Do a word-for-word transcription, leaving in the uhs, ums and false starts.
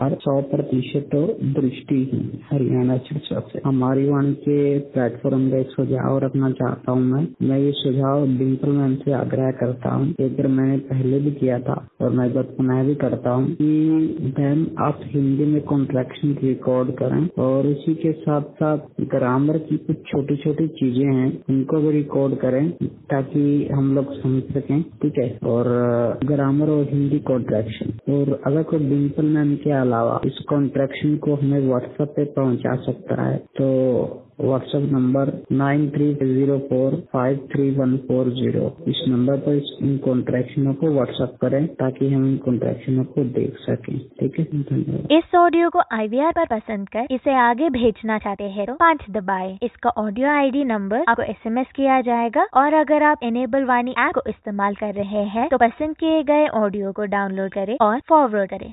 और सौ प्रतिशत दृष्टिहीन हरियाणा शीर्षक से हमारी वाणी के प्लेटफॉर्म का एक सुझाव रखना चाहता हूँ। मैं मैं ये सुझाव डिम्पल मैम से आग्रह करता हूँ। एक बार मैंने पहले भी किया था और मैं बात मैं भी करता हूँ कि मैम आप हिंदी में कॉन्ट्रैक्शन रिकॉर्ड करें और उसी के साथ साथ ग्रामर की कुछ छोटी छोटी चीजें हैं उनको भी रिकॉर्ड करें ताकि हम लोग समझ सकें। ठीक है। और ग्रामर और हिंदी कॉन्ट्रैक्शन और अगर कोई डिम्पल मैम के अलावा इस कॉन्ट्रैक्शन को हमें व्हाट्सएप पे पहुंचा सकता है तो WhatsApp number nine three zero four five three one four zero इस नंबर पर इन कॉन्ट्रैक्शनों को व्हाट्सएप करें ताकि हम इन कॉन्ट्रैक्शनों को देख सकें। ठीक है। धन्यवाद। इस ऑडियो को आईवीआर पर पसंद कर इसे आगे भेजना चाहते हैं तो पाँच दबाएं। इसका ऑडियो आईडी नंबर आपको एसएमएस किया जाएगा और अगर आप एनेबल वाणी ऐप को इस्तेमाल कर रहे हैं तो पसंद किए गए ऑडियो को डाउनलोड करें और फॉरवर्ड करें।